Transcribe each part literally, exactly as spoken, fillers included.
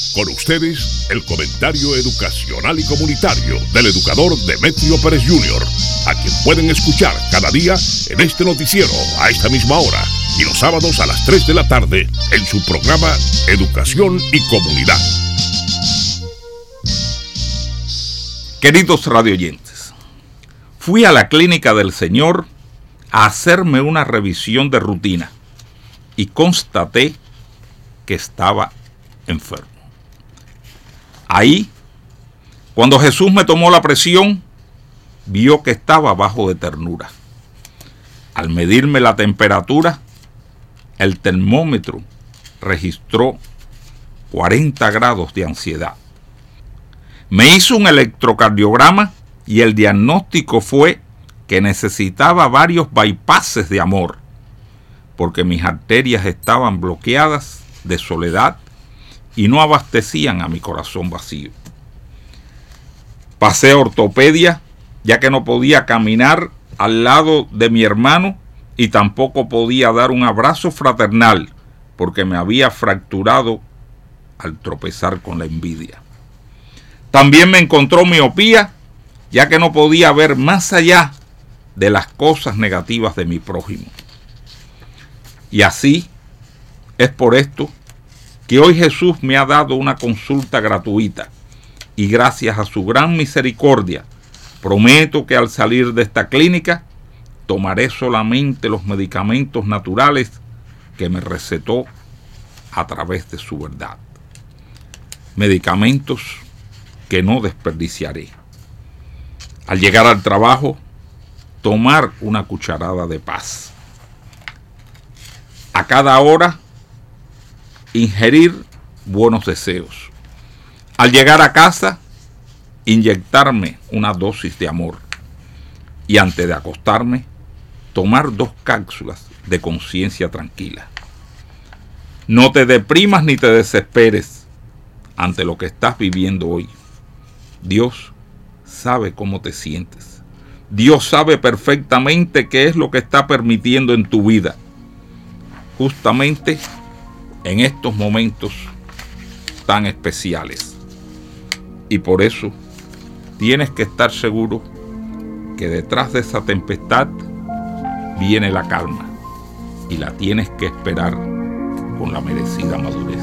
Con ustedes, el comentario educacional y comunitario del educador Demetrio Pérez junior, a quien pueden escuchar cada día en este noticiero a esta misma hora y los sábados a las tres de la tarde en su programa Educación y Comunidad. Queridos radioyentes, fui a la clínica del Señor a hacerme una revisión de rutina y constaté que estaba enfermo. Ahí, cuando Jesús me tomó la presión, vio que estaba bajo de ternura. Al medirme la temperatura, el termómetro registró cuarenta grados de ansiedad. Me hizo un electrocardiograma y el diagnóstico fue que necesitaba varios bypasses de amor, porque mis arterias estaban bloqueadas de soledad y no abastecían a mi corazón vacío. Pasé a ortopedia, ya que no podía caminar al lado de mi hermano y tampoco podía dar un abrazo fraternal, porque me había fracturado al tropezar con la envidia. También me encontró miopía, ya que no podía ver más allá de las cosas negativas de mi prójimo. Y así es por esto que hoy Jesús me ha dado una consulta gratuita y gracias a su gran misericordia prometo que al salir de esta clínica tomaré solamente los medicamentos naturales que me recetó a través de su verdad. Medicamentos que no desperdiciaré. Al llegar al trabajo, tomar una cucharada de paz. A cada hora, ingerir buenos deseos. Al llegar a casa, inyectarme una dosis de amor. Y antes de acostarme, tomar dos cápsulas de conciencia tranquila. No te deprimas ni te desesperes ante lo que estás viviendo hoy. Dios sabe cómo te sientes. Dios sabe perfectamente qué es lo que está permitiendo en tu vida. Justamente en estos momentos tan especiales. Y por eso tienes que estar seguro que detrás de esa tempestad viene la calma y la tienes que esperar con la merecida madurez.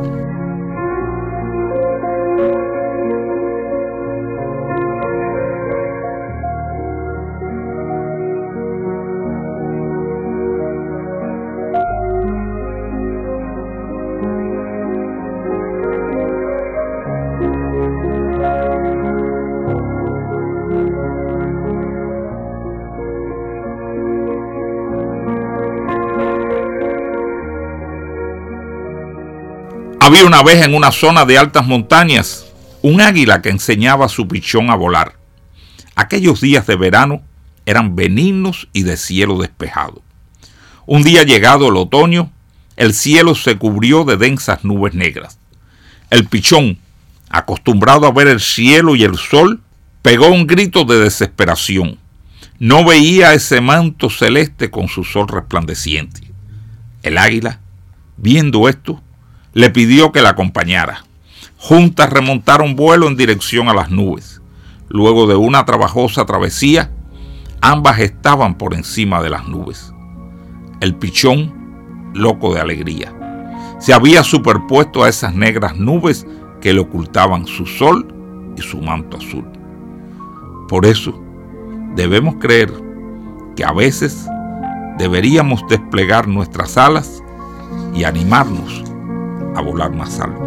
Había una vez en una zona de altas montañas un águila que enseñaba a su pichón a volar. Aquellos días de verano eran benignos y de cielo despejado. Un día llegado el otoño, el cielo se cubrió de densas nubes negras. El pichón, acostumbrado a ver el cielo y el sol, pegó un grito de desesperación. No veía ese manto celeste con su sol resplandeciente. El águila, viendo esto, le pidió que la acompañara. Juntas remontaron vuelo en dirección a las nubes. Luego de una trabajosa travesía, ambas estaban por encima de las nubes. El pichón, loco de alegría, se había superpuesto a esas negras nubes que le ocultaban su sol y su manto azul. Por eso, debemos creer que a veces deberíamos desplegar nuestras alas y animarnos a volar más alto.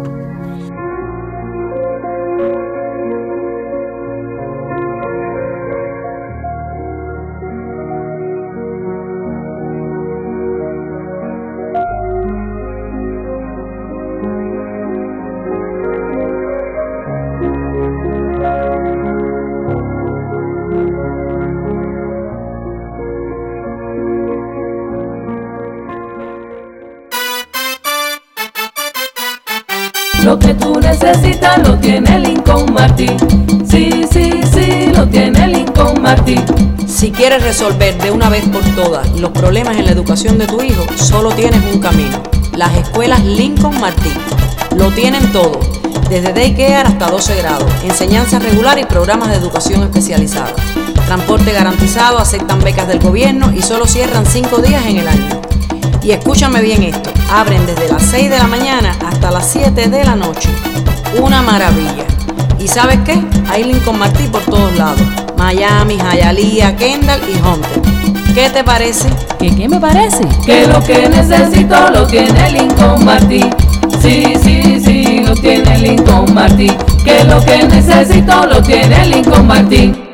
Lo que tú necesitas lo tiene Lincoln Martin. Sí, sí, sí, lo tiene Lincoln Martin. Si quieres resolver de una vez por todas los problemas en la educación de tu hijo, solo tienes un camino: las escuelas Lincoln Martin. Lo tienen todo: desde daycare hasta doce grados, enseñanza regular y programas de educación especializada. Transporte garantizado, aceptan becas del gobierno y solo cierran cinco días en el año. Y escúchame bien esto, abren desde las seis de la mañana hasta las siete de la noche. Una maravilla. ¿Y sabes qué? Hay Lincoln Martí por todos lados. Miami, Hialeah, Kendall y Hunter. ¿Qué te parece? ¿Qué, qué me parece? Que lo que necesito lo tiene Lincoln Martí. Sí, sí, sí, lo tiene Lincoln Martí. Que lo que necesito lo tiene Lincoln Martí.